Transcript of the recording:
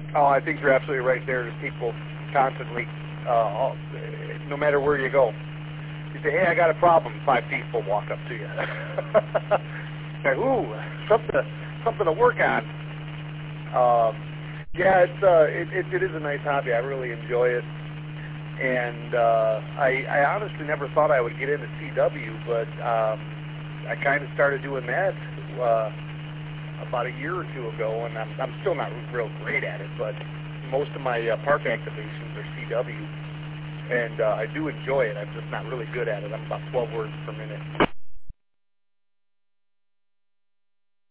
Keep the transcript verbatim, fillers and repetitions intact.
Oh, I think you're absolutely right there. There's people constantly, uh, no matter where you go. You say, hey, I got a problem. Five people walk up to you. Like, ooh, something, something to work on. Um, yeah, it's uh, it, it, it is a nice hobby. I really enjoy it. And uh, I, I honestly never thought I would get into C W, but um, I kind of started doing that uh, about a year or two ago, and I'm, I'm still not real great at it, but most of my uh, park activations are C W, and uh, I do enjoy it. I'm just not really good at it. I'm about twelve words per minute.